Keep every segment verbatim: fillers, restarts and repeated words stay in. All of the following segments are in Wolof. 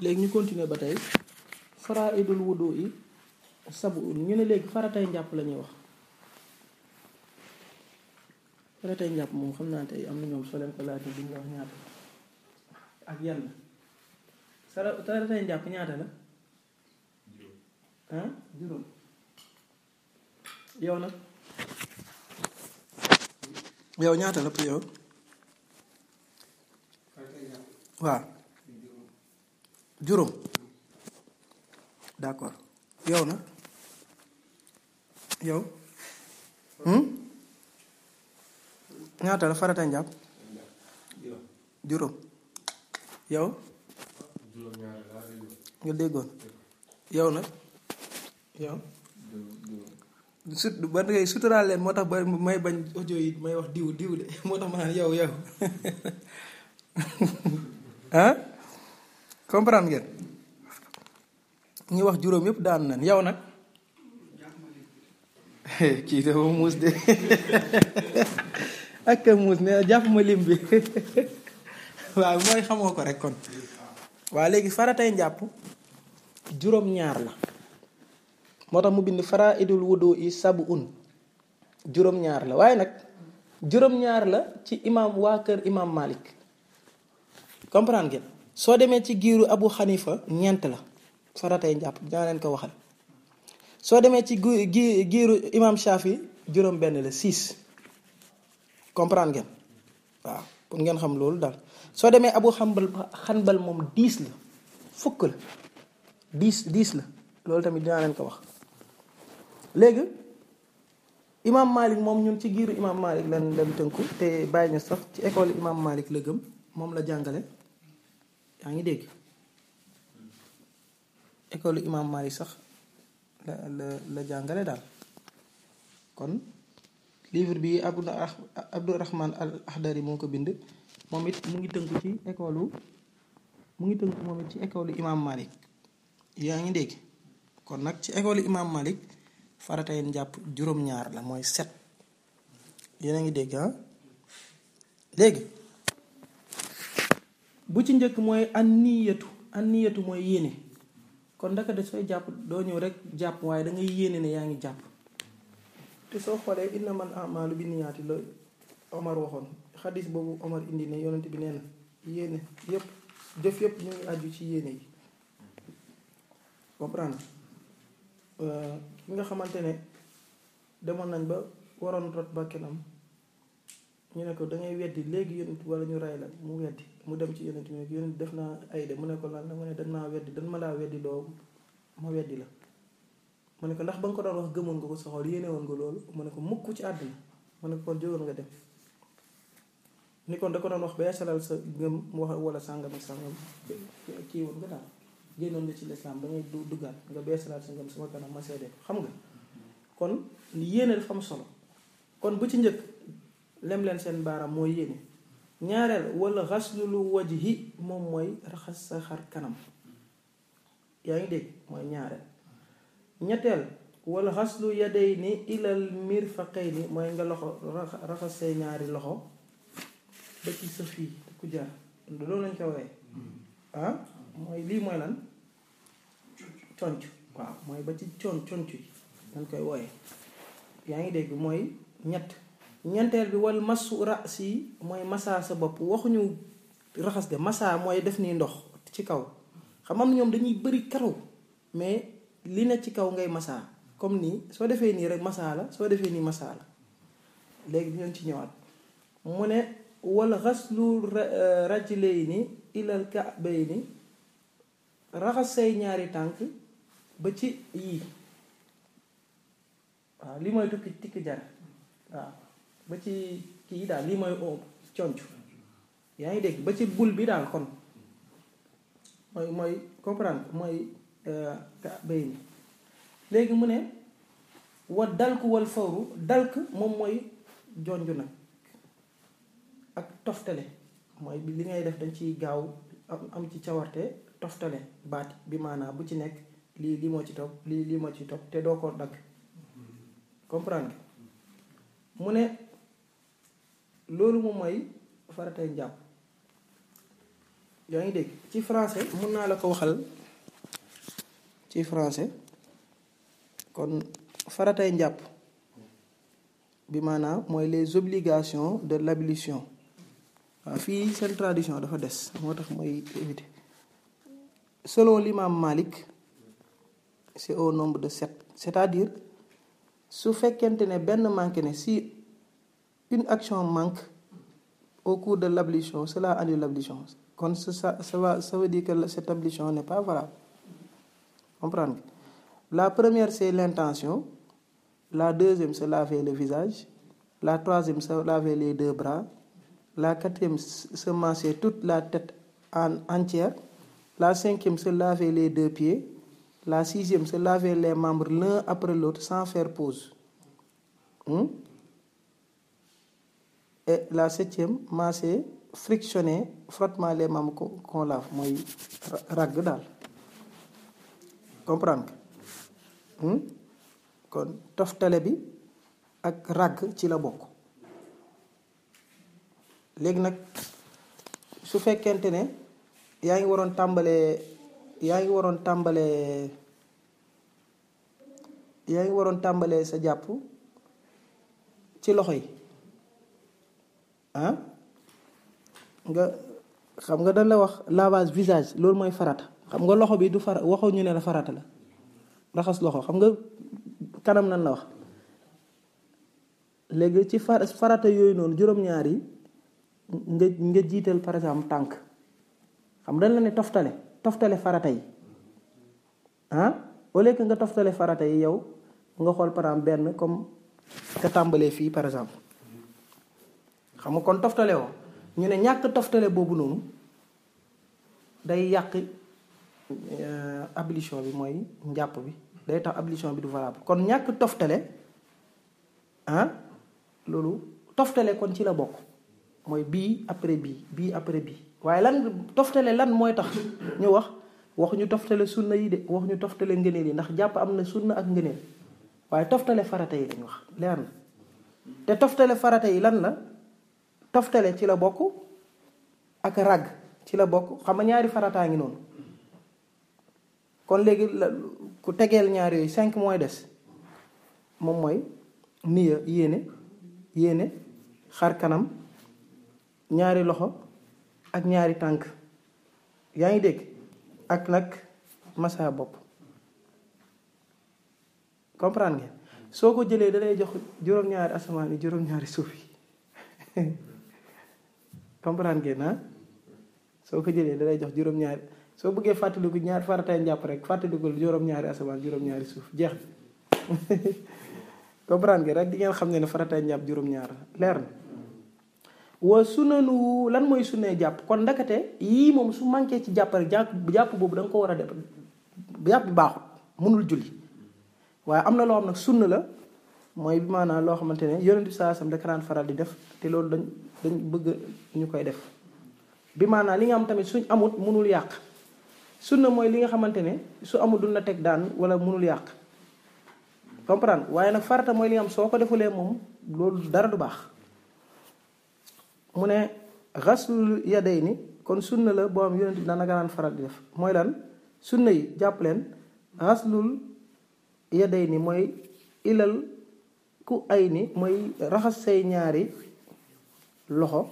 léegi ñu continuer ba tey faraidul wudu yi sabu ñu ne léegi faratay njàpp la ñuy wax. faratay njàpp moom xam naa tey am na ñoom soo leen ko laajte duñ la wax ñaata ak yan la sara faratay njàpp ñaata la ah juróom yow nag yow ñaata la pour yow waaw juróom d'accord yow nag yow ñaata la farata njàpp juróom yow nga déggoon yow nag yow sut ba ngay suturaal leen moo tax ba may bañ audio yi may wax diw diw de moo tax ma naan yow yow ah comprendre ngeen ñi wax juróom yëpp daanu nan yow nag kii dafa muus de ak muus ne jàpp ma lim bi waaw mooy xamoo ko rek kon waaw léegi faratay njàpp juróom ñaar la moo tax mu bind faraidul wudu i sabu un juróom ñaar la waaye nag juróom ñaar la ci imam waa kër imam Malik comprendre ngeen soo demee ci giiru Abu Xanifa ñeent la faratay njàpp dinaa leen ko waxal soo demee ci gi giiru imam Shafi juróom benn la six comprendre ngeen waaw pour ngeen xam loolu daal soo demee Abu Xambal Xanbal moom dix la fukk la dix dix la loolu tamit dinaa leen ko wax léegi imam Malik moom ñun ci giiru imam Malik lan leen tënku te bàyyi ñu sax ci école imam Malik la gëm moom la jàngale yaa ngi dégg école imam Malik sax la la la jàngale daal kon livre bi Abdu Abdurahman al Ahdari moo ko bind moom it mu ngi tënku ci école mu ngi tënku moom it ci école imam Malik yaa ngi dégg kon nag ci école imam Malik faratay njàpp juróom-ñaar la mooy set yéen a ngi dégg ah léegi bu ci njëkk mooy anniyatu anniyatu mooy yéene kon ndaka de sooy jàpp doo ñëw rek jàpp waaye da ngay yéene ne yaa ngi jàpp te soo xoolee innamal a'maalu binniyaati la Omar waxoon xadis boobu Omar indi ne yonent bi nee na yéene yëpp jëf yëpp ñu ngi aju ci yéene yi comprendre ki nga xamante ne demoon nañ ba waroon rot bakkanam ñu ne ko dangay weddi léegi yonent wala ñu ray la mu weddi mu dem ci yonent bi ne yonent def naa ay de mu ne ko lan la mu ne dañ maa weddi dañ ma laa weddi loo ma weddi la mu ne ko ndax ba nga ko doon wax gëmoon nga ko sa xol yéene woon nga loolu mu ne ko mukk ci àdduna mu ne ko kon jógoon nga dem ni kon da ko doon wax ba yeesalal sa gëm wax wala sàngam ak sàngam kii woon nga daal génnoon nga ci lislaam ba ngay duggaat nga beesalaat sa ngëm sama kanam ma seede xam nga kon yéene dafa am solo kon bu ci njëkk lem leen seen baaraam mooy yéene ñaareel wala xaslulu wajhi moom mooy raxas sa xar kanam yaa ngi dégg mooy ñaareel ñetteel wala xaslu yadayni ilal mirfaqayni mooy nga loxo raxas say ñaari loxo ba ci sa fii ku jaar loolu lañ ko waxee ah mooy lii mooy lan conc waaw mooy ba ci con conc yi dañ koy wooye yaa ngi dégg mooy ñett ñeenteel bi wal masu rasi mooy massa sa bopp waxuñu raxas de massa mooy def nii ndox ci kaw xam am ñoom dañuy bëri karaw mais li ne ci kaw ngay massa comme nii soo defee nii rek massa la soo defee nii massa la léegi dinañ ci ñëwaat mu ne wal xaslu rajlayni ilal ka'bayni raxas say ñaari tànk ba ci yii waaw lii mooy tukki tikki jar waaw ba ci kii daal lii mooy conc yaa ngi dégg ba ci bul bi daal kon mooy mooy comprendre mooy ka bay ni léegi mu ne wa dalku wal fawru dalk moom mooy jonju nag ak toftale mooy li ngay def dañ ciy gaaw am ci cawarte toftale baat bi maanaam bu ci nekk lii lii moo ci topp lii lii moo ci topp te doo ko dagg comprendre mu ne loolu moom mooy faratay njàpp yaa ngi dégg ci français mun naa la ko waxal ci français kon faratay njàpp bi maanaam mooy les obligations de l'ablution waaw fii seen tradition dafa des moo tax mooy éviter selon l'imam Malik c'est au nombre de sept c'est-à-dire su fekkente ne benn manqué ne si une action manque au cours de l'ablution cela annule l'ablution kon ça ça va ça veut dire que cette ablution n'est pas valable comprendre nga la première c'est l'intention, la deuxième c'est laver le visage, la troisième c'est laver les deux bras, la quatrième c'est masser toute la tête en entière, la cinquième c'est laver les deux pieds, la sixième c'est laver les membres l'un après l'autre sans faire pause. Hmm? Et la septième masser, frictionner, frottement les membres qu'on, qu'on lave mooy ragg daal comprendre nga hmm? kon toftale bi ak ragg ci la bokk léegi nag su fekkente ne yaa ngi waroon tàmbalee yaa ngi waroon tàmbalee yaa ngi waroon tàmbalee sa jàpp ci loxo yi ah nga xam nga dañ la wax lavage visage loolu mooy farata xam nga loxo bi du fara waxoo ñu ne la farata la raxas loxo xam nga kanam nan la wax léegi ci far farata yooyu noonu juróom-ñaar yi nga nga jiital par exemple tànk xam dañ la ne toftale toftale farata yi ah au lieu que nga toftale farata yi yow nga xool par exemple benn comme nga tàmbalee fii par exemple xam nga kon toftale woo ñu ne ñàkk toftale boobu noonu day yàq ablution bi mooy njàpp bi day tax ablution bi du valable kon ñàkk toftale ah loolu toftale kon ci la bokk mooy bii après bii bii après bii waaye lan toftale lan mooy tax ñu wax waxuñu toftale sunna yi de waxuñu toftale ngëneel yi ndax jàpp am na sunna ak ngëneel waaye toftale farata yi lañ wax leer na te toftale farata yi lan la toftale ci la bokk ak ragg ci la bokk xam nga ñaari farataa ngi noonu kon léegi la ku tegeel ñaar yooyu cinq mooy des moom mooy niya yéene yéene xar kanam ñaari loxo ak ñaari tànk yaa ngi dégg ak nag massa bopp comprendre ngeen soo ko jëlee da lay jox juróom-ñaari asamaan yi juróom-ñaari suuf yi comprendre ngeen ah soo ko jëlee da lay jox juróom-ñaari soo bëggee fàttaliku ñaar faratay njàpp rek fàttalikul juróom-ñaari asamaan juróom-ñaari suuf jeex comprendre ngeen rek di ngeen xam ne ne faratay njàpp juróom-ñaar leer na wa sunanu lan mooy sunnee jàpp kon ndakate yii moom su manqué ci jàpp rek jàpp jàpp boobu da nga ko war a def jàpp bi baaxul mënul julli waaye am na loo xam nag sunna la mooy bi maanaam loo xamante ne yonent bi saa sam da ka daan faral di def te loolu dañ dañ bëgg ñu koy def bi maanaam li nga xam tamit suñ amut mënul yàq sunna mooy li nga xamante ne su amul du na teg daan wala mënul yàq comprendre waaye nag farata mooy li nga xam soo ko defulee moom loolu dara du baax mu ne xaslul yadayni kon sunna la boo am yonent bi daan daan faral di def mooy lan sunna yi jàpp leen xaslul yadayni mooy ilal ku ay ni mooy raxas say ñaari loxo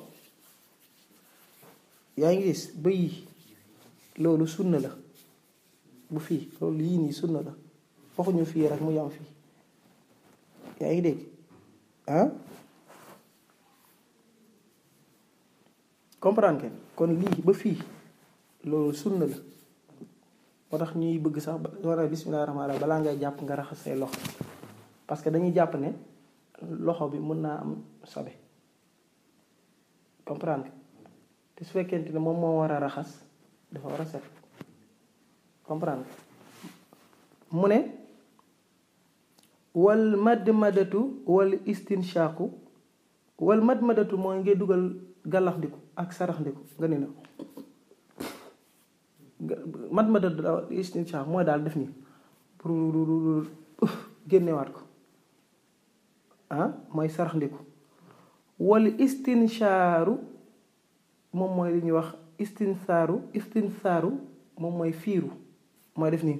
yaa ngi gis ba yii loolu sunna la bu fii loolu yii nii sunna la waxuñu fii rek mu yam fii yaa ngi dégg ah comprendre ngeen kon lii ba fii loolu sunna la moo tax ñuy bëgg sax ba war a bismillaahi rahmaani rahiim balaa ngay jàpp nga raxas say loxo parce que dañuy jàpp ne loxo bi mën naa am sobe comprendre te su fekkente ne moom moo war a raxas dafa war a set comprendre mu ne wal madmadatu wal istinshaqu wal madmadatu mooy ngay dugal gàllax ndiku ak sarax ndiku nga ne na madmadatu istinshaq mooy daal def nii pour génnewaat ko ah mooy sarax ndiku wal istinshaaru moom mooy li ñuy wax istinsaaru istinsaaru moom mooy fiiru mooy def nii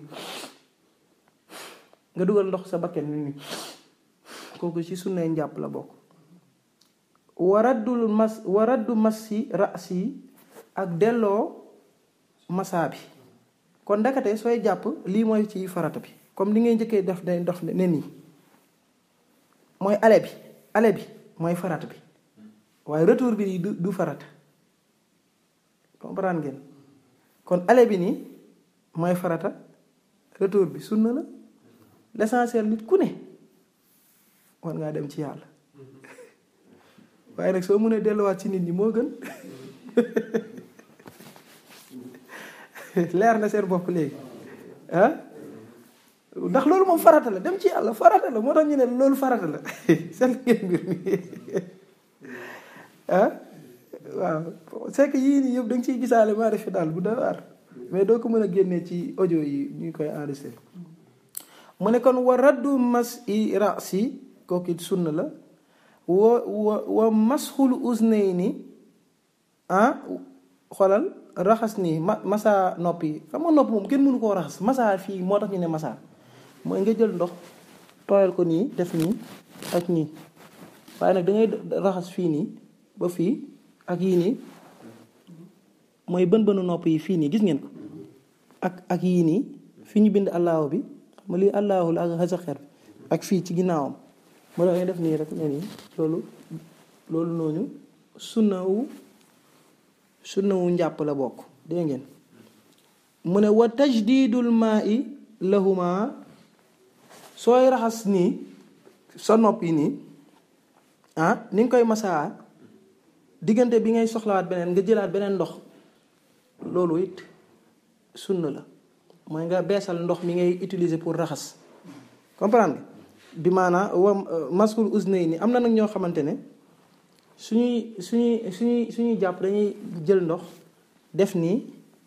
nga dugal ndox sa bakken ni nii kooku ci sunnay njàpp la bokk. waraddul mas waraddu massi rasi ak delloo masaa bi kon ndakate sooy jàpp lii mooy ci farata bi comme li ngay njëkkee def day dox ne nii mooy ale bi ale bi mooy farata bi waaye retour bi nii du du farata comprendre ngeen kon ale bi nii mooy farata retour bi sunna la l'essentiel nit ku ne war ngaa dem ci yàlla waaye nag soo mënee delluwaat ci nit ñi moo gën leer na seen bopp léegi ah ndax loolu moom farata la dem ci yàlla farata la moo tax ñu ne loolu farata la seen ngeen mbir mi ah waaw c'est que yii nii yëpp da nga ciy gisaale maa def fi daal bu doy waar mais doo ko mën a génnee ci audio yi ñu koy enregistré mu ne kon wa raddu mas i rasi kooku it sunna la wa wa wa masxul uznayni ah xoolal raxas nii ma masa nopp yi xam nga nopp moom kenn mënu koo raxas masa fii moo tax ñu ne masa mooy nga jël ndox tooyal ko nii def nii ak nii waaye nag da ngay raxas fii nii ba fii ak yii nii mooy bën bënu nopp yi fii nii gis ngeen ko ak ak yii nii fi ñu bind allahu bi ma lii allahu la ak xasaxer bi ak fii ci ginnaawam moo tax ngay def nii rek ne nii loolu loolu noonu sunna wu sunna wu njàpp la bokk dégg ngeen mu ne wa tajdidul maa'i lahuma sooy raxas nii sa nopp yi nii ah ni nga koy masaa diggante bi ngay soxlawaat beneen nga jëlaat beneen ndox loolu it sunna la mooy nga beesal ndox mi ngay utiliser pour raxas comprendre nga bi maanaa wa masul uznayni am na nag ñoo xamante ne suñuy suñuy suñuy suñuy jàpp dañuy jël ndox def nii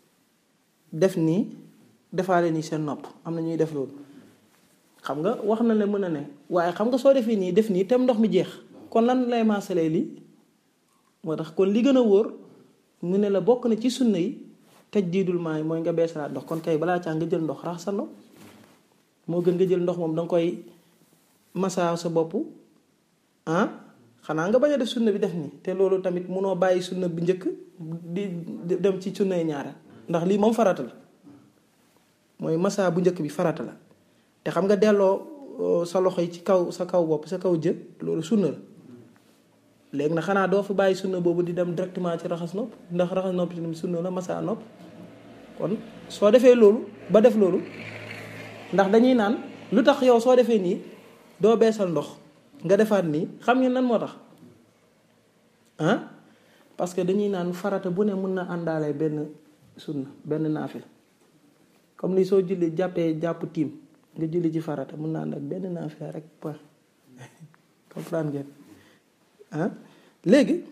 def nii defaale nii seen nopp am na ñuy def loolu xam nga wax na la mën a ne waaye xam nga soo defee nii def nii tem ndox mi jeex kon lan lay maasalee lii moo tax kon li gën a wóor mu ne la bokk na ci sunna yi tajdiidul maa yi mooy nga beesalaat ndox kon kay balaa caa nga jël ndox rax sa nopp moo gën nga jël ndox moom danga koy masaa sa bopp ah xanaa nga bañ a def sunna bi def nii te loolu tamit munoo bàyyi sunna bi njëkk di dem ci sunna yi ñaareel ndax lii moom farata la mooy masaa bu njëkk bi farata la te xam nga delloo sa loxo yi ci kaw sa kaw bopp sa kaw jë loolu sunna la léegi nag xanaa doo fa bàyyi sunna boobu di dem directement ci raxas nopp ndax raxas nopp ci sunna la masaa nopp kon soo defee loolu ba def loolu ndax dañuy naan lu tax yow soo defee nii doo beesal ndox nga defaat nii xam ngeen nan moo tax ah parce que dañuy naan farata bu ne mën na àndaale benn sunna benn naafila comme ni soo julli jàppee jàpp tiim nga julli ci farata mën na ànd ak benn naafila rek point comprendre ngeen ah léegi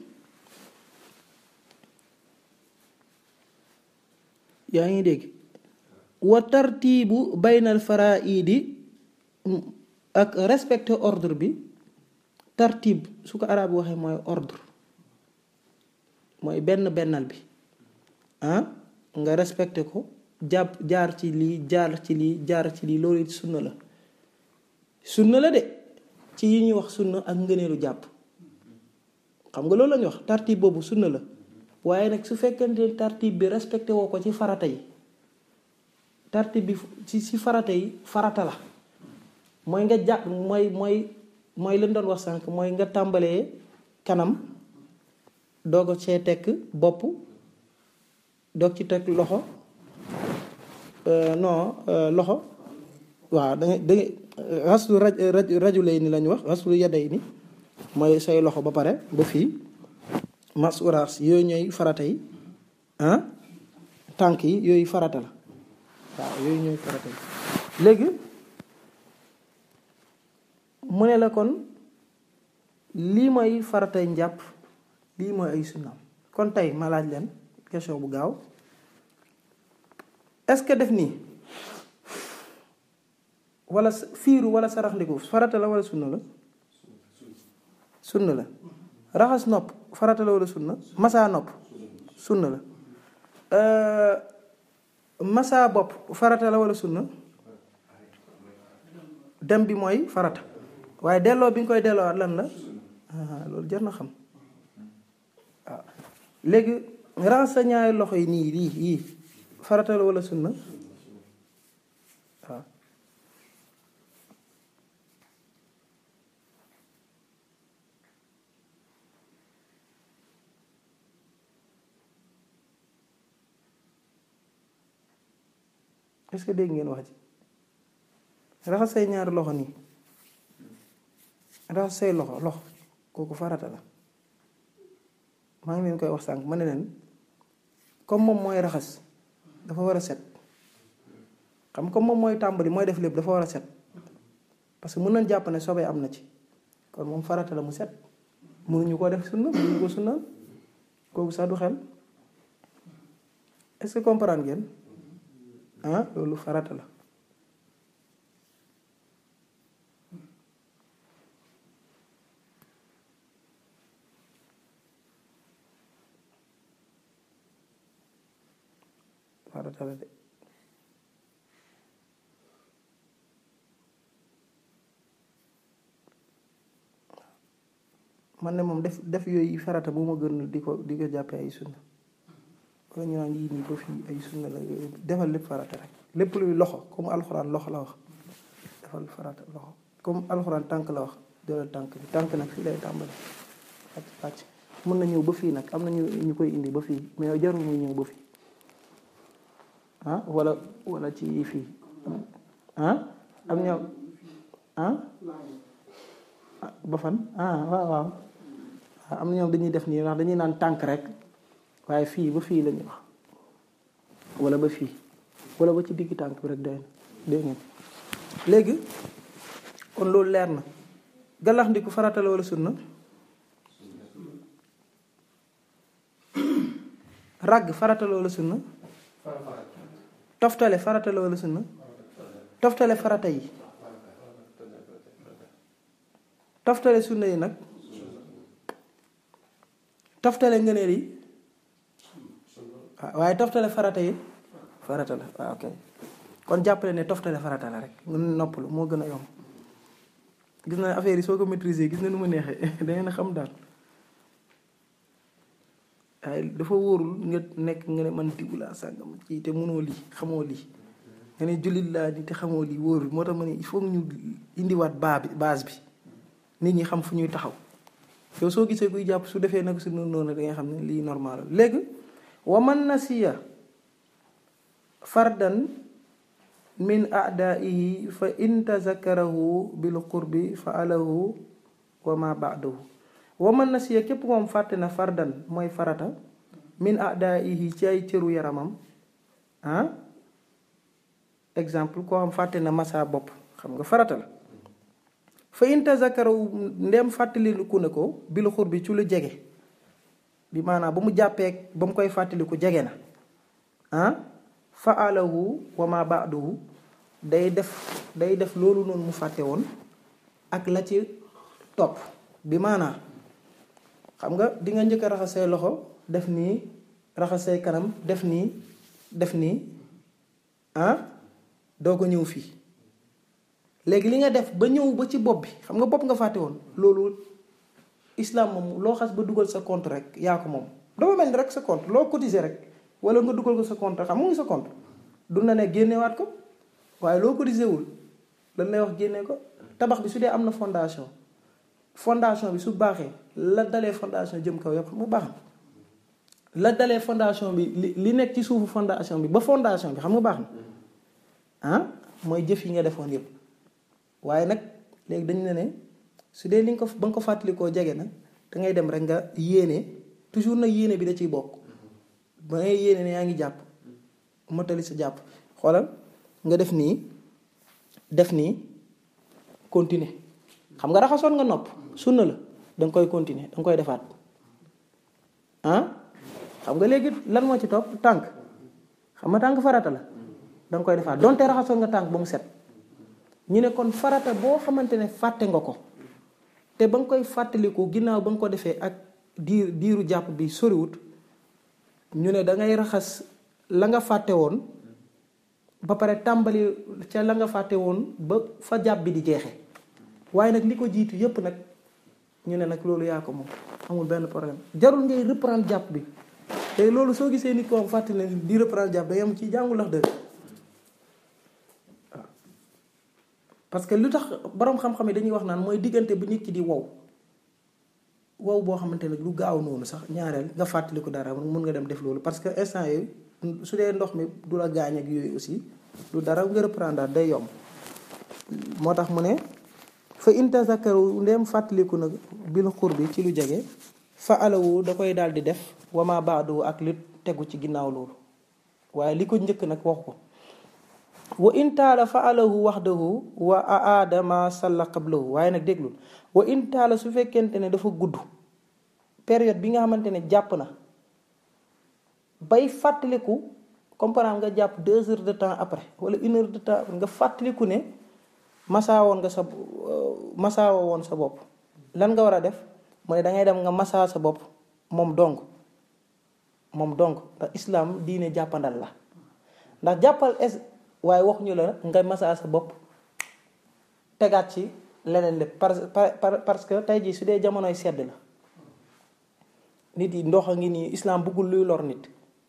yaa ngi dégg wa tartiibu baynal faraidi ak respecter ordre bi tartib su ko arab waxee mooy ordre mooy benn bennal bi ah nga respecter ko jàpp jaar ci lii jaar ci lii jaar ci lii loolu it sunna la sunna la de ci yi ñuy wax sunna ak ngëneelu jàpp xam nga loolu la ñuy wax tartib boobu sunna la waaye nag su fekkente tartib bi respecté woo ko ci farata yi tartib bi ci ci farata yi farata la mooy nga jàpp mooy mooy mooy lañ doon wax sànq mooy nga tàmbalee kanam doog a cee tekk bopp doog ci teg loxo non loxo waaw da ngay da ngay xaslu raj raju lay ni lañ wax xaslu yaday ni mooy say loxo ba pare ba fii masuraas yooyu ñooy farata yi ah tànk yi yooyu farata la waaw yooyu ñooy farata yi léegi mu ne la kon lii mooy faratay njàpp lii mooy ay sunnaam kon tey ma laaj leen question bu gaaw est-ce que def nii wala fiiru wala sarax ndiku farata la wala sunna la sunna la raxas nopp farata la wala sunna masaa nopp sunna la massa bopp farata la wala sunna? dem bi mooy farata waaye delloo bi nga koy delloowaat lan la? loolu jar na xam waaw. léegi raxas sa ñaari loxo yi nii lii yii farata la wala sunna? waaw. est-ce que dégg ngeen wax ji? raxas say ñaari loxo nii raxas say loxo loxo kooku farata la. maa ngi leen koy wax sànq ma ne leen comme moom mooy raxas dafa war a set xam comme moom mooy tàmbali mooy def lépp dafa war a set parce que mën nañ jàpp ne sobee am na ci kon moom farata la mu set. mënuñu koo def sunna mënuñu ko sunna kooku sax du xel. est-ce que comprendre ngeen ah loolu farata la. farata la de man ne moom def def yooyu farata bu ma gën di ko di ko jàppee ay sunna wala ñu naan yii nii ba fii ay sunna la defal lépp farata rek lépp luy loxo comme alxuraan loxo la wax defal farata loxo comme alxuraan tànk la wax jëlal tànk bi tànk nag fii lay tàmbali pàcc pàcc mën na ñëw ba fii nag am na ñu ñu koy indi ba fii mais jarul muy ñëw ba fii ah wala wala ci fii ah am ñoom ah ba fan ah waaw waaw am na ñoom dañuy def nii ndax dañuy naan tànk rek waaye fii ba fii la ñuy wax wala ba fii wala ba ci digg tànk bi rek day dégg ngeen léegi kon loolu leer na. galax ndiku farata la wala sunna? ràgg farata la wala sunna? toftale farata la wala sunna? toftale farata yi toftale sunna yi nag toftale ngëneel yi waaye toftale farata yi farata la waaw ok kon jàppale ne toftale farata la rek nga noppalu moo gën a yomb. gis na affaire yi soo ko maîtriser gis na nu ma neexee dangeen a xam daal waaye dafa wóorul nga nekk nga ne man diw laa sàngam ci te mënoo lii xamoo lii nga ne jullit laa ni te xamoo lii wóorul moo tax ma ne il faut ñu indiwaat baa bi base bi nit ñi xam fu ñuy taxaw. yow soo gisee kuy jàpp su defee nag su noonu noonu da nga xam ne lii normal la. léegi wa man nasiya fardan min a'daa'ihi fa in tazakarahu bil qurbi fa alahu wa ma ba'dahu. wa man nasiya képp moom fàtte na fardan mooy farata min a'daa'ihi ci ay cëru yaramam ah exemple koo xam fàtte na massa bopp xam nga farata la. fa in tazakarahu ndem fàttaliku ne ko bil qurbi ci lu jege bi maanaam ba mu jàppee ba mu koy fàttaliku jege na ah fa alahu wa ma ba'dahu day def day def loolu noonu mu fàtte woon ak la ci topp bi maanaam xam nga di nga njëkk a raxas say loxo def nii raxas say kanam def nii def nii ah doo ko ñëw fii léegi li nga def ba ñëw ba ci bopp bi xam nga bopp nga fàtte woon loolu islam moom loo xas ba dugal sa compte rek yaa ko moom dafa mel ni rek sa compte loo cotiser rek wala nga dugal ko sa compte xam nga sa compte du na ne génnewaat ko waaye loo cotiser wul lan lay wax génne ko. tabax bi su dee am na fondation fondation bi su baaxee la dalee fondation jëm kaw yëpp xam nga baax na la dalee fondation bi li li nekk ci suufu fondation bi ba fondation bi xam nga baax na ah mooy jëf yi nga defoon yëpp. waaye nag léegi dañu ne ne su dee li nga ko ba nga ko fàttalikoo jege na da ngay dem rek nga yéene toujours nag yéene bi da ciy bokk ba ngay yéene ne yaa ngi jàpp motali sa jàpp xoolal nga def nii def nii continuer xam nga raxasoon nga nopp sunna la da nga koy continuer da nga koy defaat ah xam nga léegi lan moo ci topp tànk xam nga tànk farata la da nga koy defaat donte raxasoon nga tànk ba mu set. ñu ne kon farata boo xamante ne fàtte nga ko te ba nga koy fàttaliku ginnaaw ba nga ko defee ak diir diiru jàpp bi soriwut ñu ne da ngay raxas la nga fàtte woon ba pare tàmbali ca la nga fàtte woon ba fa jàpp bi di jeexe waaye nag li ko jiitu yépp nag ñu ne nag loolu yaa ko moom amul benn problème jarul ngay reprendre jàpp bi te loolu soo gisee nit ko fàtte ne di reprendre jàpp day am ci jàngu lax dëgg waaw parce que lu tax boroom xam-xam yi dañuy wax naan mooy diggante bu nit ki di wow wow boo xamante ne lu gaaw noonu sax ñaareel nga fàttaliku dara mun nga dem def loolu parce que instant yooyu su dee ndox mi du la gaañ ak yooyu aussi du dara nga reprendre day yomb moo tax mu ne fa intazakaru ndem fàttaliku nag bil xur bi ci lu jege fa alawu da koy daal di def wama baadu ak li tegu ci ginnaaw loolu waaye li ko njëkk nag wax ko wa intaala fa alahu waxdahu wa aadama salla qablahu waaye nag déglul wa intaala su fekkente ne dafa gudd période bi nga xamante ne jàpp na bay fàttaliku comprendre nga jàpp deux heures de temps après wala une heure de temps après nga fàttaliku ne masaa woon nga sa masaa woon sa bopp lan nga war a def mooy da ngay dem nga masaa sa bopp moom dong moom dong ndax islam diine jàppandal la ndax jàppal es waaye waxuñu la nga masaa sa bopp tegaat ci leneen lépp parce parce que tey jii su dee jamonoy sedd la nit yi ndox a ngi nii islam bëggul luy lor nit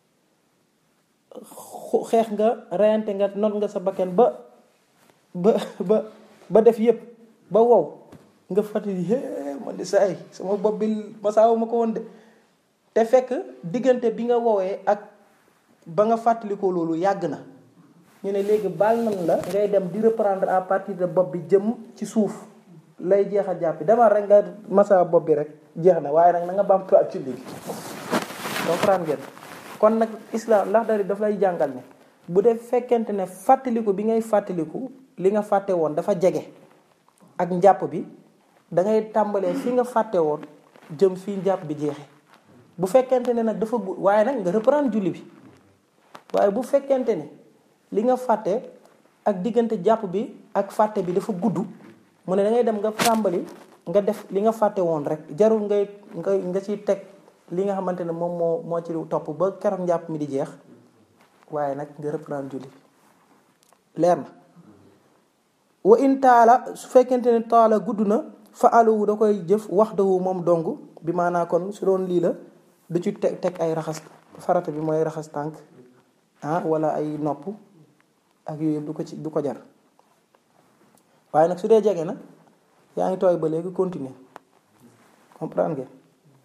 xeex nga reyante nga not nga sa bakken ba ba ba ba def yépp ba wow nga fàttali hee man di saay sama bopp bi masaawu ma ko woon de te fekk diggante bi nga woowee ak ba nga fàttalikoo loolu yàgg na ñu ne léegi baal nañ la ngay dem di reprendre à partir de bopp bi jëm ci suuf lay jeex a jàppi demal rek nga masaa bopp bi rek jeex na waaye nag na nga bamtuwaat ci léegi comprendre ngeen kon nag islam ndax dari daf lay jàngal ne bu dee fekkente ne fàttaliku bi ngay fàttaliku li nga fàtte woon dafa jege ak njàpp bi da ngay tàmbalee fi nga fàtte woon jëm fii njàpp bi jeexe bu fekkente ne nag dafa gu waaye nag nga reprendre julli bi waaye bu fekkente ne li nga fàtte ak diggante jàpp bi ak fàtte bi dafa gudd mu ne da ngay dem nga tàmbali nga def li nga fàtte woon rek jarul ngay nga nga ciy teg li nga xamante ne moom moo moo ci topp ba keroog njàpp mi di jeex waaye nag nga reprendre julli leer na wa in taala su fekkente ne taala gudd na fa aluwu da koy jëf wax dawu moom dong bi maanaa kon su doon lii la du ci teg teg ay raxas farata bi mooy raxas tànk ah wala ay nopp ak yooyu du ko ci du ko jar waaye nag su dee jege na yaa ngi tooy ba léegi continuer comprendre ngeen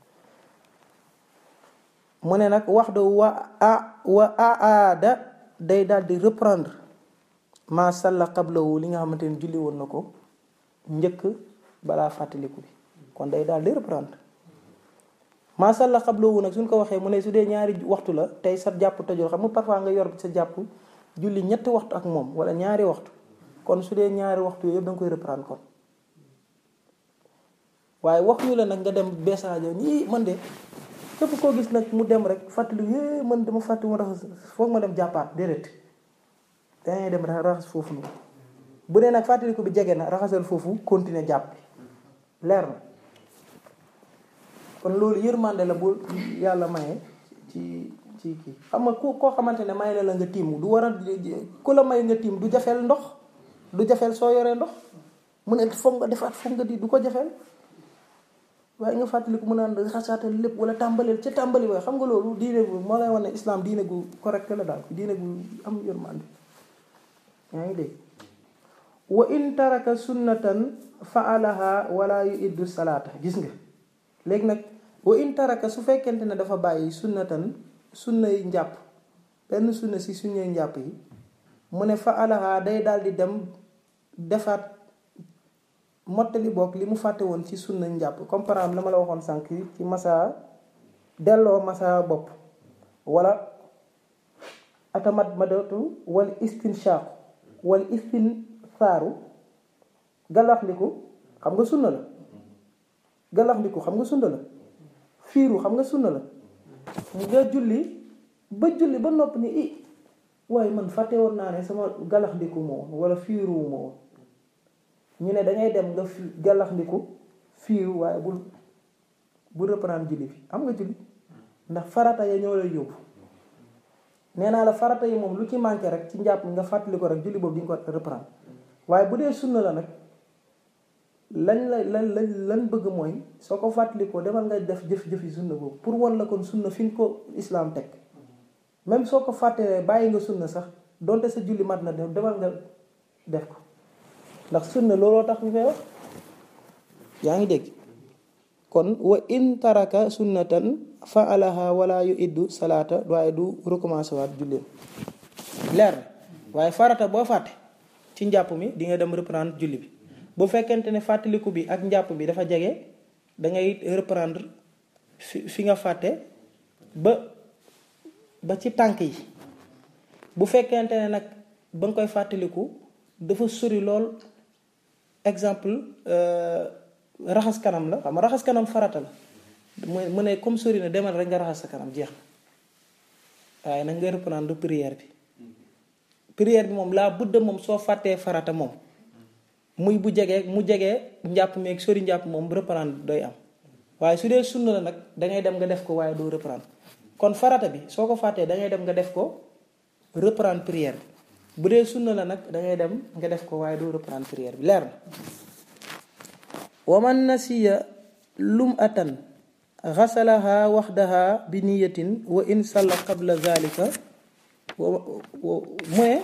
mu ne nag wax da wa a wa aada day daal di reprendre ma salla qablahu li nga xamante ne julli woon na ko njëkk balaa fàttaliku bi kon day daal di reprendre ma salla qablahu nag suñ ko waxee mu ne su dee ñaari waxtu la tey sa jàpp tojul xam nga parfois nga yor sa jàpp julli ñetti waxtu ak moom wala ñaari waxtu kon su dee ñaari waxtu yëpp da nga koy reprendre kon waaye wax ñu la nag nga dem beesaajo ñii man de képp koo gis nag mu dem rek fàttali é man dama fàtti ma raxas foog ma dem jàppaat déedéet dangay dem raxas foofu noonu bu dee nag fàttaliku bi jege na raxasal foofu continuer jàpp leer na kon loolu yërmande la bu yàlla maye ci ci kii xam nga ku koo xamante ne may la la nga tiim du war a ku la may nga tiim du jafeel ndox du jafeel soo yoree ndox mu ne foog nga defaat foog nga di du ko jafeel waaye nga fàttaliku mu naan xasaatal lépp wala tàmbaleel ca tàmbali waaye xam nga loolu diine gu moo lay wane ne islam diine gu correct la daal diine gu am yërmande yaa ngi dégg wa in taraka sunnatan faalaha wala yu iddu salaata gis nga léegi nag wa in taraka su fekkente ne dafa bàyyi sunnatan sunna yi njàpp benn sunna si sunnay njàpp yi mu ne faalaha day daal di dem defaat mottali bokk li mu fàtte woon ci sunna njàpp comme par exemple la ma la waxoon sànq ci masa delloo masa bopp wala atamat madatu wal istinshaq wal istinsaaru galaxndiku xam nga sunna la galaxndiku xam nga sunna la fiiru xam nga sunna la nga julli ba julli ba nopp ni i waaye man fàtte woon naa ne sama galaxndiku moo woon wala fiiru moo woon ñu ne dangay dem nga fi galaxndiku fiiru waaye bul bul reprendre julli bi am nga julli ndax farata ya ñoo lay yóbbu nee naa la farata yi moom lu ci manqué rek ci njàpp nga fàttali ko rek julli boobu di nga ko reprendre waaye bu dee sunna la nag lañ la lan lañ lan bëgg mooy soo ko fàttalikoo demal nga def jëf-jëfi sunna boobu pour wan la kon sunna fi nga ko islaam teg même soo ko fàttee bàyyi nga sunna sax donte sa julli mat na def demal nga def ko ndax sunna looloo tax ñu koy wax yaa ngi dégg kon wa in taraka sunnatan fa alaha wala yu iddu salaata waaye du recommencer waat julleem leer na waaye farata boo fàtte ci njàpp mi di nga dem reprendre julli bi bu fekkente ne fàttaliku bi ak njàpp bi dafa jege da ngay reprendre fi fi nga fàtte ba ba ci tànk yi bu fekkente ne nag ba nga koy fàttaliku dafa sori lool exemple raxas kanam la xam nga raxas kanam farata la mu ne comme sori na demal rek nga raxas sa kanam jeex na waaye nag nga reprendre prière bi prière bi moom laa budda moom soo fàttee farata moom muy bu jegee mu jegee njàpp meeg sori njàpp moom reprendre doy am waaye su dee sunna la nag dangay dem nga def ko waaye doo reprendre kon farata bi soo ko fàttee dangay dem nga def ko reprendre prière bi bu dee sunna la nag dangay dem nga def ko waaye doo reprendre prière bi leer na wa man nasiya lum atan xasalaha waxdaha bi niyatin wa in salla qabla zalika mooy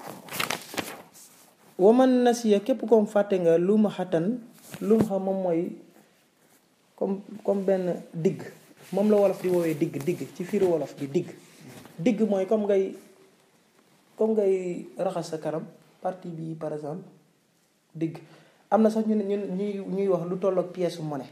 wa man nasiya képp koom fàtte nga lu ma xatan lu ma xam moom mooy comme comme benn digg moom la wolof di woowee digg digg ci fiiri wolof bi digg digg mooy comme ngay comme ngay raxas sa kanam partie bi par exemple digg am na sax ñu ne ñuy ñuy wax lu tollook pièce monnaie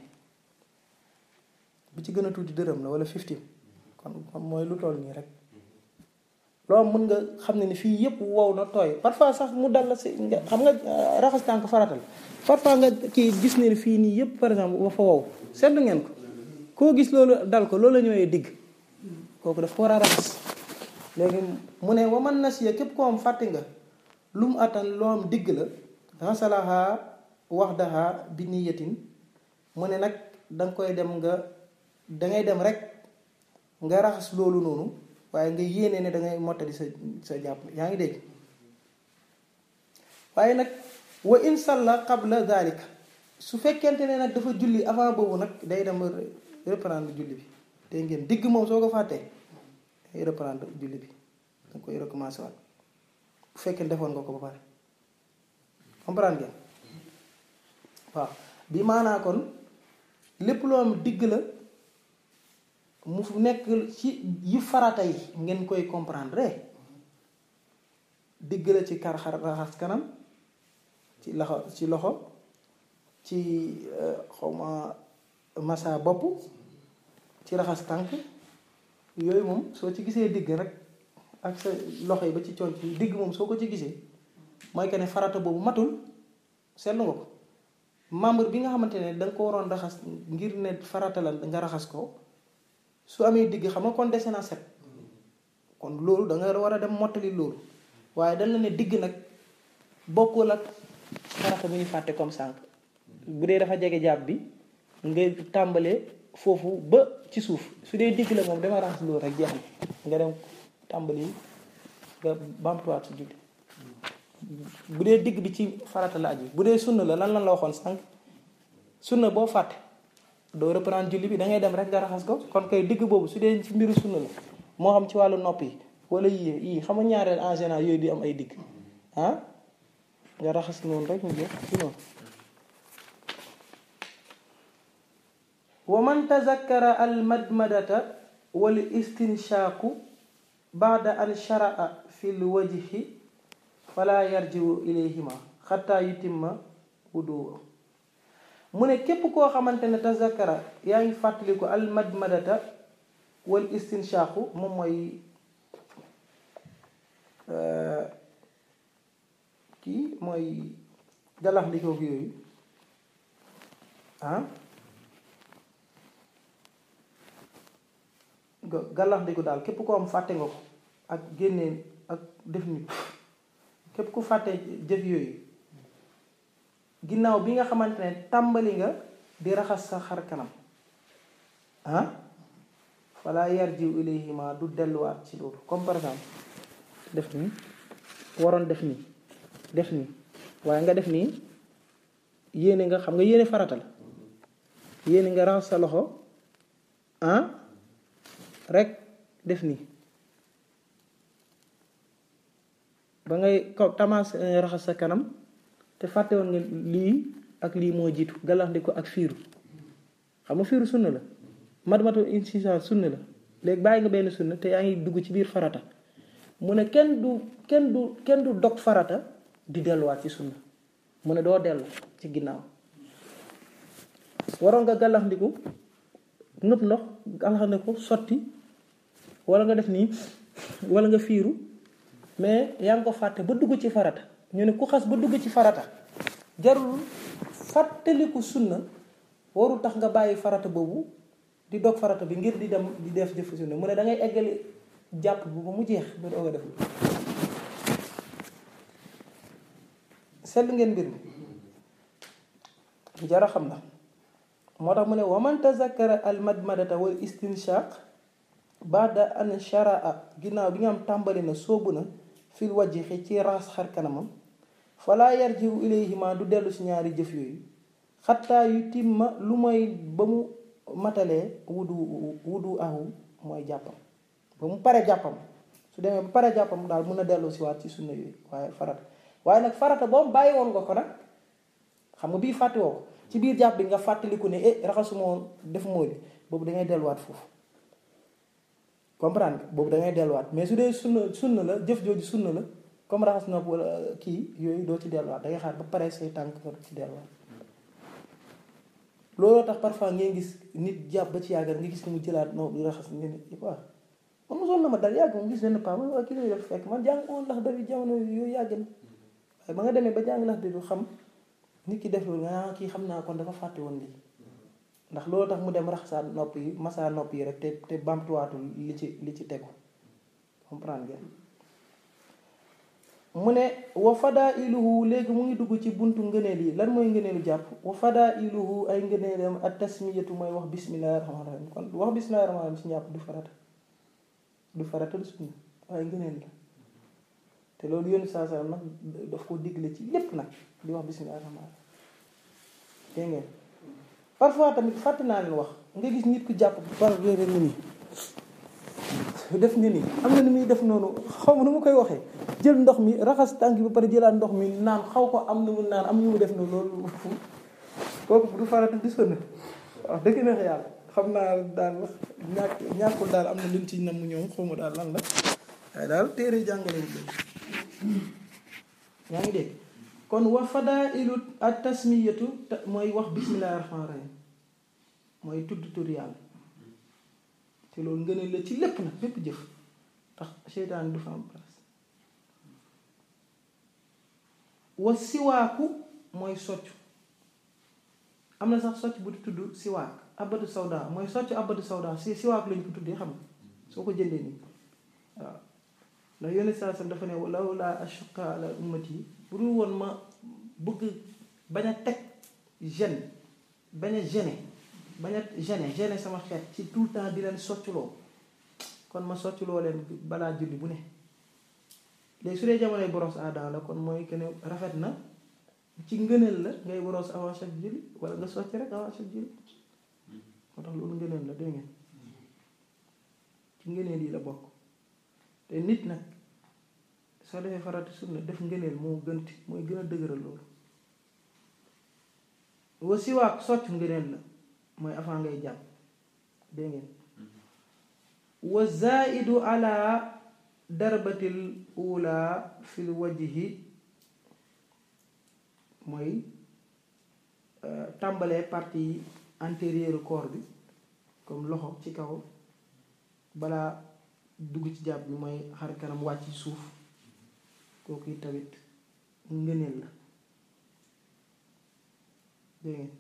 bu ci gën a tuuti dërëm la wala fifteen kon kon mooy lu toll nii rek loolu mën nga xam ne ni fii yëpp wow na tooy parfois sax mu dal la si xam nga raxas tànk faratal parfois nga kii gis ne fii nii yëpp par exemple ba fa wow seetlu ngeen ko koo gis loolu dal ko loolu la ñëwee digg kooku daf ko war a raxas léegi mu ne wa man nasiya képp koo am fàtte nga lu mu attan loo am digg la xasalaha waxdaha bi niyatin mu ne nag danga koy dem nga dangay dem rek nga raxas loolu noonu waaye nga yéene ne dangay mottali sa sa jàpp yaa ngi dégg waaye nag wa in salla qabla dhalika su fekkente ne nag dafa julli avant boobu nag day dem reprendre julli bi te ngeen digg moom soo ko fàttee day reprendre julli bi danga koy recommencer waat bu fekkee defoon nga ko ba pare comprendre ngeen waaw bi maanaa kon lépp loo am digg la mu nekk ci yi farata yi ngeen koy comprendre digg la ci kar xar raxas kanam ci loxo ci loxo ci xawma massa bopp ci raxas tànk yooyu moom soo ci gisee digg rek ak sa loxo yi ba ci conc yi digg moom soo ko ci gisee mooy que ne farata boobu matul seetlu nga ko membre bi nga xamante ne danga ko waroon raxas ngir ne farata la nga raxas ko su amee digg xam nga kon dese na set kon loolu da nga war a dem mottali loolu waaye dañ la ne digg nag bokkul ak farata bu ñu fàtte comme sànq bu dee dafa jege jàpp bi nga tàmbalee foofu ba ci suuf su dee digg la moom dama raxas loolu rek jeex na nga dem tàmbali nga bamtuwaat su julli bu dee digg bi ci farata la aju bu dee sunna la lan lan la waxoon sànq sunna boo fàtte doo reprendre julli bi da ngay dem rek nga raxas ko kon kay digg boobu su dee ci mbiru sunna la moo xam ci wàllu nopp yi wala yii yii xam nga ñaareel en général yooyu di am ay digg ah nga raxas noonu rek mu jeex ci noonu wa man tazakkara al madmadata wal istinshaqu ba'da an shara'a fil wajhi fala yarji'u ilayhima xataa yutimma wudu mu ne képp koo xamante ne tazakkara yaa ngi fàttaliku al madmadata wal istinshaqu moom mooy kii mooy galax ndikoog yooyu ah galax ndiko daal képp koo am fàtte nga ko ak génnee ak def nit képp ku fàtte jëf yooyu ginnaaw bi nga xamante ne tàmbali nga di raxas sa xar kanam ah fala yarjiu ilayhima du delluwaat ci loolu. Comme par exemple def nii waroon def nii def nii waaye nga def nii yéene nga xam nga yéene farata la yéene nga raxas sa loxo ah rek def nii ba ngay kaw tamaas raxas sa kanam te fàtte woon nga lii ak lii moo jiitu galaxndi ko ak fiiru xam nga fiiru sunna la madmatu insisa sunna la léegi bàyyi nga benn sunna te yaa ngi dugg ci biir farata mu ne kenn du kenn du kenn du dog farata di delluwaat ci sunna mu ne doo dellu ci ginnaaw waroon nga galaxndiku nëpp ndox galaxndiku sotti wala nga def nii wala nga fiiru mais yaa ngi ko fàtte ba dugg ci farata ñu ne ku xas ba dugg ci farata jarul fàttaliku sunna warul tax nga bàyyi farata boobu di dog farata bi ngir di dem di def jëf sunna mu ne da ngay eggali jàpp bu ba mu jeex ba doog a def seetlu ngeen mbir mi jara xam na moo tax mu ne wa man tazakkara al madmadata wal istinshaq baada an sharaa ginnaaw bi nga am tàmbali na soobu na fil wajhi ci raas xar kanamam fala yarjiu ilayhima du dellu si ñaari jëf yooyu xattaa yu timma lu mooy ba mu matalee wudu wudu ahu mooy jàppam ba mu pare jàppam su demee ba pare jàppam daal mun a dellu si waat ci sunna yooyu waaye farata waaye nag farata boobu bàyyi woon nga ko nag xam nga bii fàtte woo ko ci biir jàpp bi nga fàttaliku ne eh raxasuma woon def mooy li boobu da ngay delluwaat foofu comprendre nga boobu da ngay delluwaat mais su dee sunna sunna la jëf jooju sunna la comme raxas nopp wala kii yooyu doo ci delluwaat da ngay xaar ba pare say tànk nga ci delluwaat looloo tax parfois ngay gis nit jàpp ba ci yàggal nga gis ko mu jëlaat nopp di raxas nga ne waaw man mosoon na ma dal yàgg mu gis benn paa man waa kii lay def fekk man jàng woon ndax dari jamono yooyu yàgg na waaye ba nga demee ba jàng ndax du xam nit ki def loolu nga kii xam naa kon dafa fàtte woon lii ndax loolu tax mu dem raxasaat nopp yi masaa nopp yi rek te te bamtuwaatul li ci li ci tegu comprendre ngeen mu ne wa fadaa iluhu léegi mu ngi dugg ci buntu ngëneel yi lan mooy ngëneelu jàpp wa fadaa iluhu ay ngëneelam ak tasmiyatu mooy wax bismillahi rahmaani rahim kon wax bismillahi rahmaani rahim ci njàpp du farata du farata du sunna waaye ngëneel la te loolu yónni saa saa nag daf ko digle ci lépp nag di wax bismillahi rahmaani rahim dégg ngeen parfois tamit fàtte naa leen wax nga gis nit ku jàpp par réere ni nii def nga nii am na ni muy def noonu xaw ma nu ma koy waxee jël ndox mi raxas tànk ba pare jëlaat ndox mi naan xaw ko am na mu naan am ñu mu def noonu loolu kooku du farata di sonn wax dëgg neex yàlla xam naa daal wax ñàkk ñàkkul daal am na luñ ci nam mu ñoom xaw ma daal lan la waaye daal téere jàngale wu yaa ngi dégg kon wa fadailu at tasmiyatu mooy wax bismillahi rahmaani rahim mooy tudd tur yàlla te loolu ngëneel la ci lépp nag bépp jëf tax seytaan du fa am place wa siwaaku mooy soccu am na sax socc bu tudd siwaak abadu sawda mooy soccu abadu sawda si siwaak lañ ko tuddee xam nga soo ko jëndee nii waaw ndax yónni saa sam dafa ne law laa ashuqa ala ummati bu dul woon ma bëgg bañ a teg gêne bañ a gêner bañ a gêner gêner sama xeet ci tout le temps di leen socculoo kon ma socculoo leen balaa julli bu ne léegi su dee jamonoy brosse à dents la kon mooy que ne rafet na ci ngëneel la ngay brosse avant chaque julli wala nga socc rek avant chaque julli moo tax loolu ngëneel la dégg ngeen ci ngëneel yi la bokk te nit nag soo defee farata sunna def ngëneel moo gënti mooy gën a dëgëral loolu wa siwaak socc ngëneel la mooy avant ngay jàpp dégg ngeen wa zaidu ala darbatil ula fil wajhi mooy tàmbalee partie antérieure corps bi comme loxo ci kaw balaa dugg ci jàpp bi mooy xar kanam wàcc ci suuf kooku yi tamit ngëneel la dégg ngeen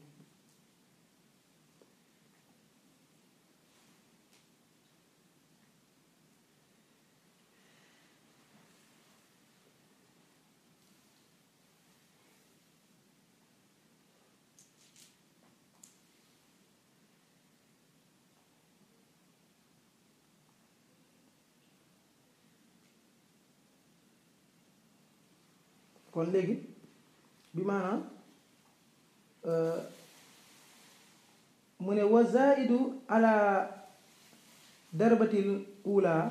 kon léegi bi maanaam mu ne wa zaidu ala darbatil ula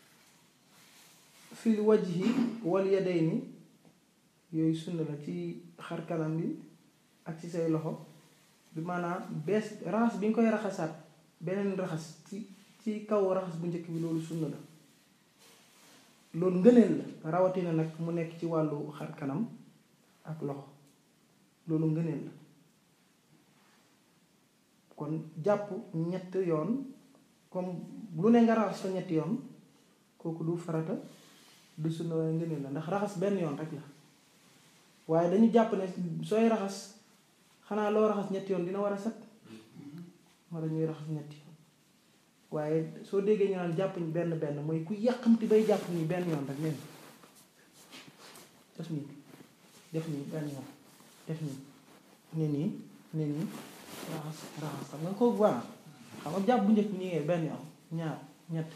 fil wajhi wal yadayni yooyu sunna la ci xar kanam bi ak ci say loxo bi maanaam bees raxas bi nga koy raxasaat beneen raxas ci ci kaw raxas bu njëkk bi loolu sunna la loolu ngëneel la rawatina nag mu nekk ci wàllu xar kanam ak loxo loolu ngëneel la kon jàpp ñett yoon comme lu ne nga raxas fa ñetti yoon kooku du farata du sunna waaye ngëneel la ndax raxas benn yoon rek la waaye dañu jàpp ne sooy raxas xanaa loo raxas ñetti yoon dina war a set wala ñuy raxas ñetti yoon waaye soo déggee ñu naan jàpp ñu benn benn mooy ku yàqamti bay jàpp nii benn yoon rek nen def nii def nii benn yoon def nii ne nii ne nii raxas raxas xam nga kooku waa xam nga jàpp bu njëkk nii ngee benn yoon ñaar ñett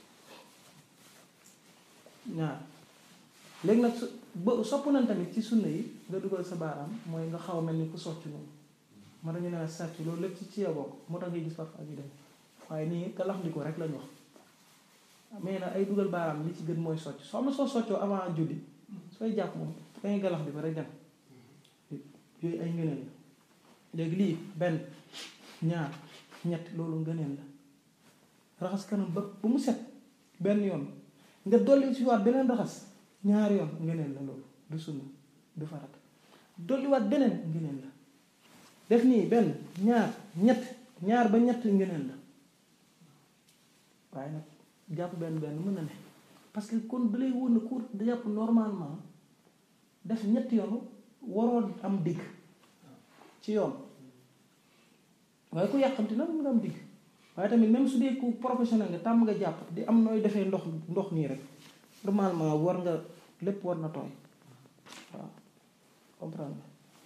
ñaar léegi nag ba sopp nañ tamit ci sunna yi nga dugal sa baaraam mooy nga xaw a mel ni ku socc noonu moo tax ñu ne sàcc loolu lépp ci ci ya bokk moo tax ngay gis parfois ñu dem waaye nii ka lax ko rek lañu wax mais nag ay dugal baaraam li ci gën mooy socc soo am na soo soccoo avant julli sooy jàpp moom dangay galax di ko rek dem yooyu ay ngëneel la léegi lii benn ñaar ñett loolu ngëneel la raxas kanam ba ba mu set benn yoon nga dolli ci waat beneen raxas ñaari yoon ngëneel la loolu du sunna du farata dolliwaat beneen ngëneel la def nii benn ñaar ñett ñaar ba ñett ngëneel la waaye nag jàpp benn benn mën na ne parce que kon da lay wóor na cour da jàpp normalement def ñetti yoon waroo am digg ci yoon waaye ku yàqamti nag mën nga am digg waaye tamit même su dee ku professionnel nga tàmm nga jàpp di am nooy defee ndox ndox nii rek normalement war nga lépp war na tooy waaw comprendre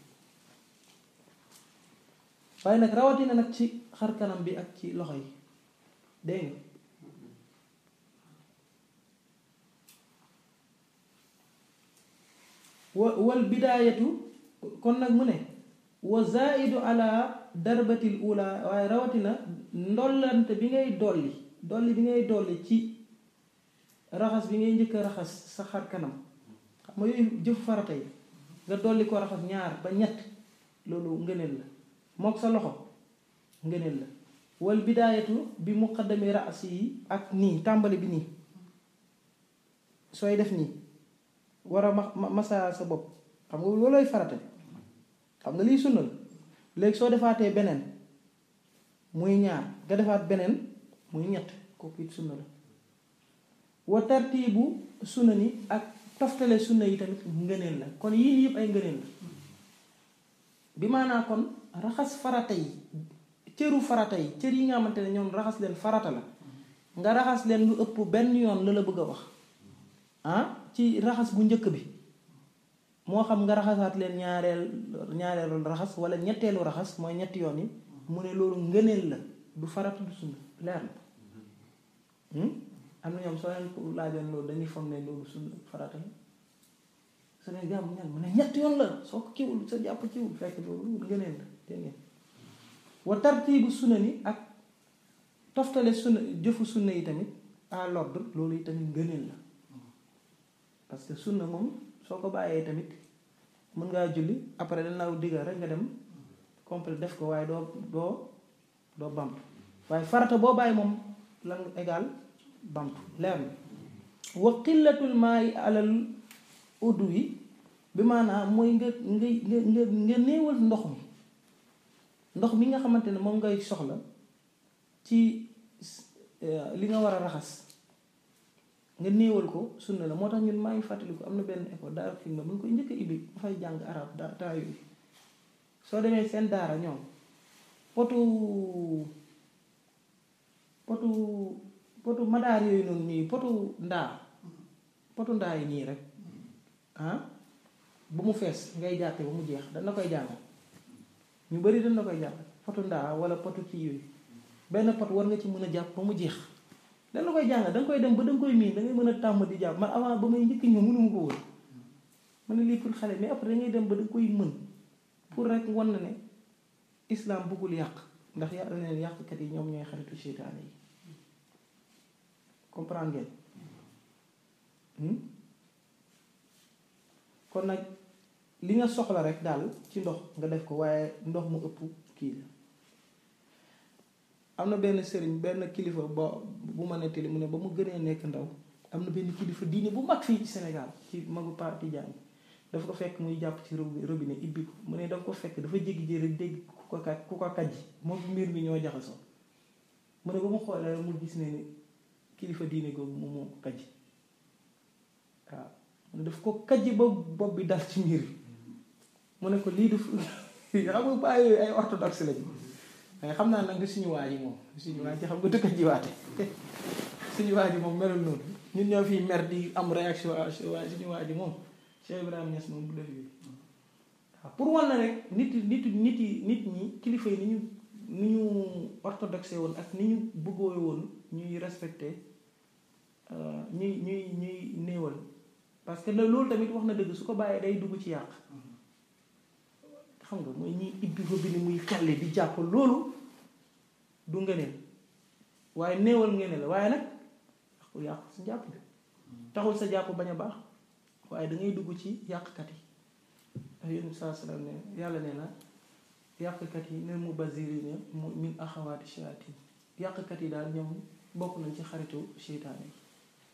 waaye nag rawatina nag ci xar kanam bi ak ci loxo yi dégg nga wa wal bidaayatu kon nag mu ne wa zaidu ala darbatil ula waaye rawatina ndollante bi ngay dolli dolli bi ngay dolli ci raxas bi ngay njëkk a raxas sa xar kanam xam nga yooyu jëf farata yi nga dolli ko raxas ñaar ba ñett loolu ngëneel la mook sa loxo ngëneel la wal bidaayatu bi muqaddami raasi yi ak nii tàmbali bi nii sooy def nii war a ma masa sa bopp xam nga loolooy farata xam nga liy sunna la léegi soo defaatee beneen muy ñaar nga defaat beneen muy ñett kooku it sunna la wa tartiibu sunna ni ak toftale sunna yi tamit ngëneel la kon yii yëpp ay ngëneel la bi maanaa kon raxas farata yi cëru farata yi cër yi nga xamante ne ñoom raxas leen farata la nga raxas leen lu ëpp benn yoon la la bëgg a wax ah ci raxas bu njëkk bi moo xam nga raxasaat leen ñaareel ñaareelu raxas wala ñetteelu raxas mooy ñetti yoon yi mu ne loolu ngëneel la du farata du sunna leer na am na ñoom soo leen laajoon loolu dañuy foog ne loolu sunna farata la su ne jàmm ñan mu ne ñetti yoon la soo ko kiwul sa jàpp kiwul fekk loolu ngëneel la dégg ngeen wa tartiibu sunna ni ak toftale sunna jëfu sunna yi tamit à l'ordre loolu yi tamit ngëneel la parce que sunna moom soo ko bàyyee tamit mën ngaa julli après dañ la diggal rek nga dem complet def ko waaye doo doo doo bamtu waaye farata boo bàyyi moom lan égal bamtu leer na wa qillatul maayi alal uddu yi bi maanaam mooy nga nga nga nga néewal ndox mi ndox mi nga xamante ne moom ngay soxla ci li nga war a raxas nga néewal ko sunna la moo tax ñun maa ngi fàttaliku am na benn école daara fi nga bu ñu koy njëkk a ibbi dafay jàng arab da taa yooyu soo demee seen daara ñoom potu potu potu madaar yooyu noonu nii potu ndaa potu ndaa yi nii rek ah bu mu fees ngay jàppe ba mu jeex dañ la koy jàngal ñu bari dañ la koy jàngal potu ndaa wala potu kii yooyu benn pot war nga ci mën a jàpp ba mu jeex dañ la koy jàngal danga koy dem ba danga koy miin dangay mën a tàmm di jàpp man avant ba may njëkk ñëw mënuma ko woon ma ne lii pour xale mais après da ngay dem ba da koy mën pour rek wan na ne islam bëggul yàq ndax yàlla neen yàqkat yi ñoom ñooy xaritu seytaane yi comprendre ngeen kon nag li nga soxla rek daal ci ndox nga def ko waaye ndox mu ëpp kii la am na benn sëriñ benn kilifa ba bu ma nettali mu ne ba mu gënee nekk ndaw am na benn kilifa diine bu mag fii ci Sénégal ci magu Pa Tijaan dafa ko fekk muy jàpp ci robinet ibbi ko mu ne dafa ko fekk dafa jéggi jéer rek dégg ku ko kaj ku ko kaj moom mbir mi ñoo jaxasoo mu ne ba mu xoolee mu gis ne ni kilifa diine googu moom moo ko kaj waaw mu ne daf ko kaj ba bopp bi dal ci mbir bi mu ne ko lii daf xam nga bàyyi yooyu ay orthodoxe lañu mais xam naa nag nga suñu waa ji moom suñu waa ji xam nga dëkk jiwaate suñu waa ji moom melul noonu ñun ñoo fii mer di am réaction waaye suñu waa ji moom Cheikh Ibrahima Niass moom bu def yi waaw pour wan na rek nit nit nit yi nit ñi kilifa yi ni ñu ni ñu orthodoxe woon ak ni ñu bëggoo woon ñuy respecté ñuy ñuy ñuy néewal parce que loolu tamit wax na dëgg su ko bàyyee day dugg ci yàq xam nga mooy ñiy ibbi ko bi ni muy xelle di jàpp loolu du ngëneel waaye néewal ngëneel la waaye nag ku yàq sa jàpp bi taxul sa jàpp bañ a baax waaye da ngay dugg ci yàqkat yi yéen saa salaam ne yàlla nee na yàqkat yi ne mu basiri ne mu min axawaati shayaatin yàqkat yi daal ñoom bokk nañ ci xaritu seytaane yi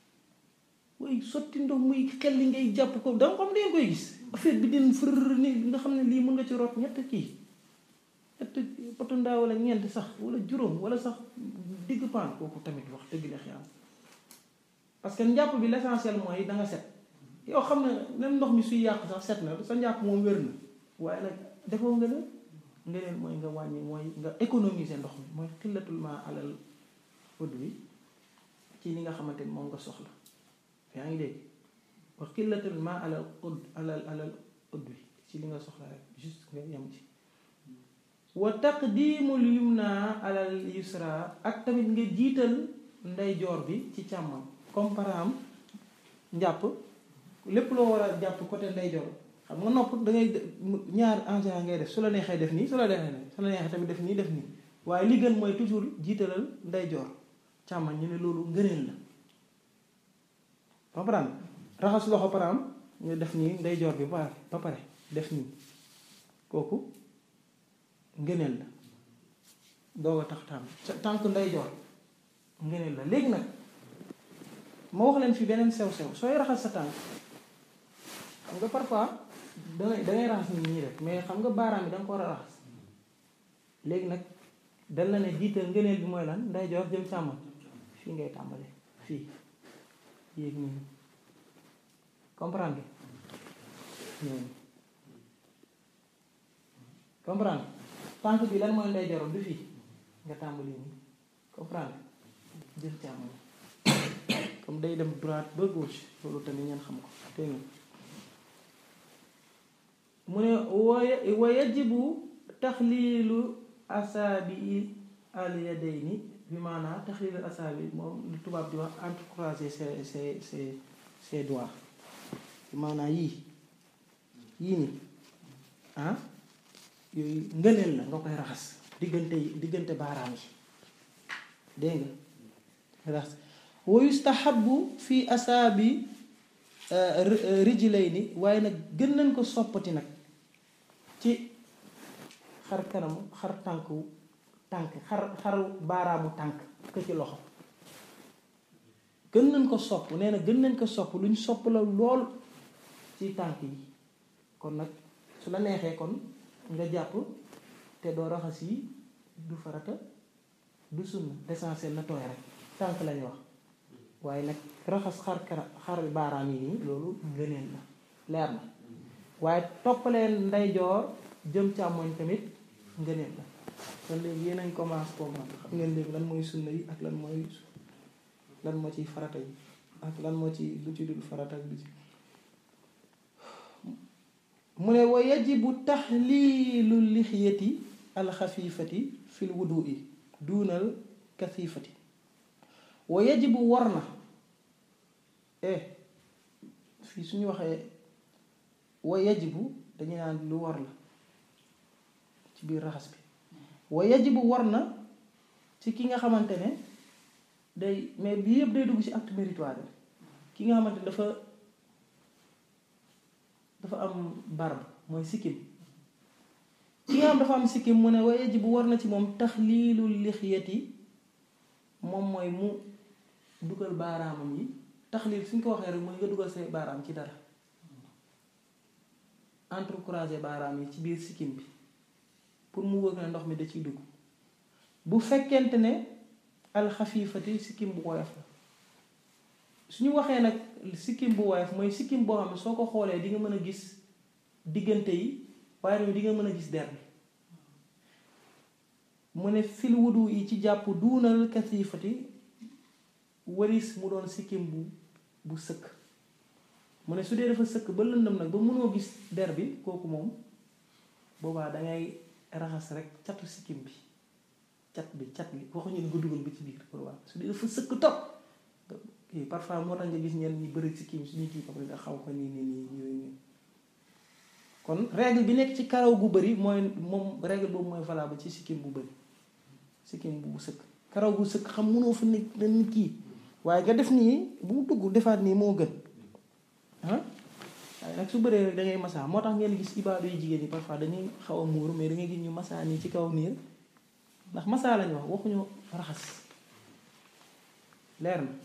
way sotti ndox muy xel li ngay jàpp ko danga xam ne koy gis affaire bi din fër ni nga xam ne lii mën nga ci rot ñett kii ñett poto ndaa wala ñeent sax wala juróom wala sax digg paan kooku tamit wax dëgg la xiyam parce que njàpp bi l'essentiel mooy da nga set yow xam ne même ndox mi suy yàq sax set na sa njàpp moom wér na waaye nag defoo nga ne nga leen mooy nga wàññi mooy nga économiser ndox mi mooy xillatul ma alal ud wi ci li nga xamante ni moom nga soxla yaa ngi dégg wa xillatul ma alal ud alal alal ud wi ci li nga soxla rek juste nga yem ci wa taqdimul yumna alal yusra ak tamit nga jiital ndeyjoor bi ci càmmam comme par exemple njàpp lépp loo war a jàpp côté ndeyjoor xam nga nopp da ngay ñaar en général ngay def su la neexee def nii su la neexee su la neexee tamit def nii def nii waaye li gën mooy toujours jiitalal ndeyjoor càmmoñ ñu ne loolu ngëneel la comprendre raxas loxo par exemple ñu def nii ndeyjoor bi ba ba pare def nii kooku ngëneel la doog a tax tàmm tànk ndeyjoor ngëneel la léegi nag ma wax leen fi beneen sew sew sooy raxas sa tànk xam nga parfois dangay dangay raxas nit ñi rek mais xam nga baaraam yi da nga ko war a raxas léegi nag dal na ne jiital ngëneel bi mooy lan ndeyjoor jëm càmmoñ fii ngay tàmbale fii yéeg nii comprendre nga comprendre tànk bi lan mooy ndeyjoor du fii nga tàmbali nii comprendre jëm càmmoñ comme day dem droite ba gauche loolu tamit ngeen xam ko tey nga mu ne wa yajibu taxliilu asaabi al yadayni bi maanaam taxliilu asaabi moom lu tubaab di wax entrecroiser ses ses ses ses doigts bi maanaam yii yii ni ah yooyu ngëneel la nga koy raxas diggante diggante baaraam yi dégg nga raxas wa yustahabu fi asaabi rijlayni waaye nag gën nañ ko soppati nag ci xar kanamu xar tànku tànk xar xaru baaraamu tànk ko ci loxo gën nañ ko sopp nee na gën nañ ko sopp luñ sopp la lool ci tànk yi kon nag su la neexee kon nga jàpp te doo raxas yi du farata du sunna l'essentiel na tooy rek tànk lañu wax waaye nag raxas xar kara xar baaraam yi nii loolu ngëneel la leer na waaye toppaleen ndeyjoor jëm càmmoñ tamit ngëneel la kon léegi yéen añ commence comprendre xam ngeen léegi lan mooy sunna yi ak lan mooy lan moo ciy farata yi ak lan moo ci lu ci dul farata ak lu ci mu ne wa yajibu taxliilu lixyati alxafifati fil wudu'i duunal kasifati wa yajibu war na eh fii suñu waxee wa yajibu dañu naan lu war la ci biir raxas bi wa yajibu war na ci ki nga xamante ne day mais bii yëpp day dugg ci acte méritoire ki nga xamante ne dafa dafa am barbe mooy sikkim ki nga xam dafa am sikkim mu ne wa yajibu war na ci moom taxliilul lixyati moom mooy mu dugal baaraamam yi taxliil suñ ko waxee rek mooy nga dugal say baaraam ci dara entrecroiser baaraam yi ci biir sikkim bi pour mu wëg ne ndox mi da ciy dugg bu fekkente ne alxafiifati sikkim bu woyof la suñu waxee nag sikkim bu woyof mooy sikkim boo xam ne soo ko xoolee di nga mën a gis diggante yi waaye tamit di nga mën a gis der bi mu ne fil wudu yi ci jàpp duunal kasiifati waris mu doon sikkim bu bu sëkk mu ne su dee dafa sëkk ba lëndëm nag ba mënoo gis der bi kooku moom boobaa dangay raxas rek catu sikkim bi cat bi cat bi waxuñu ne nga dugal bi ci biir boobaa su dee dafa sëkk topp kii parfois moo tax nga gis ñenn ñi bëri sikkim suñu kii ko nga xaw ko nii nii nii yooyu nii kon règle bi nekk ci karaw gu bëri mooy moom règle boobu mooy valable ci sikkim bu bëri sikkim bu sëkk karaw gu sëkk xam mënoo fa nekk dañ kii waaye nga def nii bu mu dugg defaat nii moo gën ah waaye nag su bëree rek da ngay masaa moo tax ngeen gis ibaadu yu jigéen ñi parfois dañuy xaw a muur mais da ngay gis ñu masaa nii ci kaw niir ndax masaa lañ wax waxuñu raxas leer na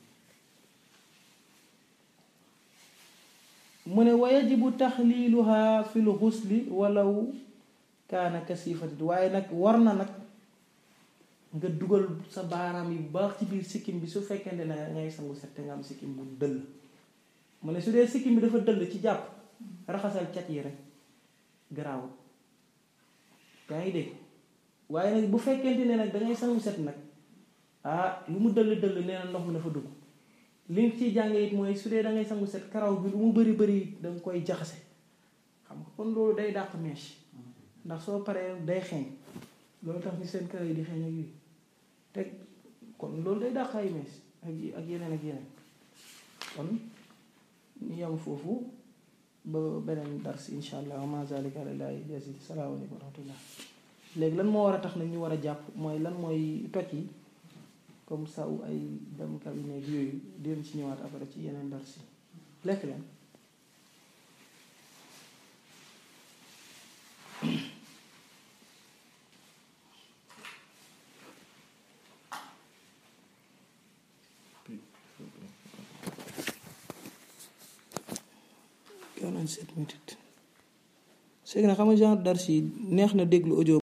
mu ne wa yajibu taxliiluha fil xusli walaw kaana kasiifati waaye nag war na nag nga dugal sa baaraam yi bu baax ci biir sikkim bi su fekkente ne ngay sangu set te nga am sikkim bu dëll mu ne su dee sikkim bi dafa dëll ci jàpp raxasal cat yi rek garaaw yaa ngi dégg waaye nag bu fekkente ne nag dangay sangu set nag ah lu mu dëll dëll nee na ndox mi dafa dugg li nga ciy jànge it mooy su dee dangay sangu set karaw bi lu mu bëri bëri danga koy jaxase xam nga kon loolu day dàq mèche ndax soo paree day xeeñ loolu tax ni seen karaw yi di xeeñ ak yooyu te kon loolu day dàq ay mèche ak ak yeneen ak yeneen kon ñu yem foofu ba beneen dars insha allah wa ma zalika alallahi bi aziz. Salaamaaleykum wa rahmatullah. léegi lan moo war a tax nag ñu war a jàpp mooy lan mooy toj yi comme ça ay dem cabinet yooyu dem ci ñëwaat après ci yeneen dars yi lekk leen quarante-sept minutes c'est que nag xam nga genre dars yi neex na déglu audio